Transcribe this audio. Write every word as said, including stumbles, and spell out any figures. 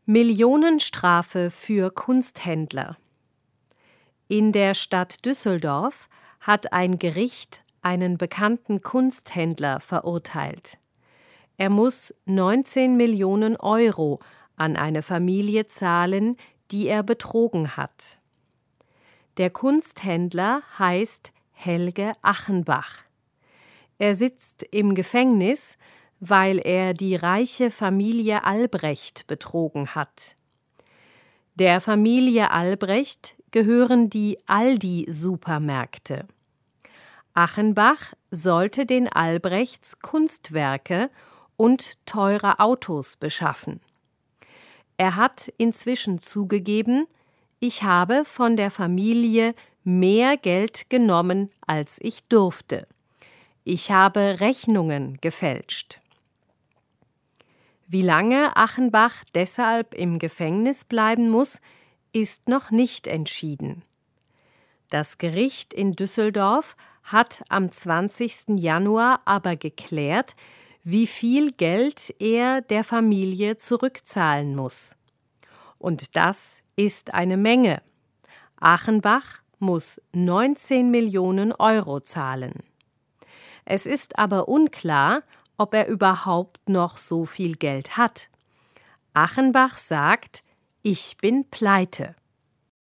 Millionenstrafe für Kunsthändler. In der Stadt Düsseldorf hat ein Gericht einen bekannten Kunsthändler verurteilt. Er muss neunzehn Millionen Euro an eine Familie zahlen, die er betrogen hat. Der Kunsthändler heißt Helge Achenbach. Er sitzt im Gefängnis, weil er die reiche Familie Albrecht betrogen hat. Der Familie Albrecht gehören die Aldi-Supermärkte. Achenbach sollte den Albrechts Kunstwerke und teure Autos beschaffen. Er hat inzwischen zugegeben, ich habe von der Familie mehr Geld genommen, als ich durfte. Ich habe Rechnungen gefälscht. Wie lange Achenbach deshalb im Gefängnis bleiben muss, ist noch nicht entschieden. Das Gericht in Düsseldorf hat am zwanzigsten Januar aber geklärt, wie viel Geld er der Familie zurückzahlen muss. Und das ist eine Menge. Achenbach muss neunzehn Millionen Euro zahlen. Es ist aber unklar, ob er überhaupt noch so viel Geld hat. Achenbach sagt, ich bin pleite.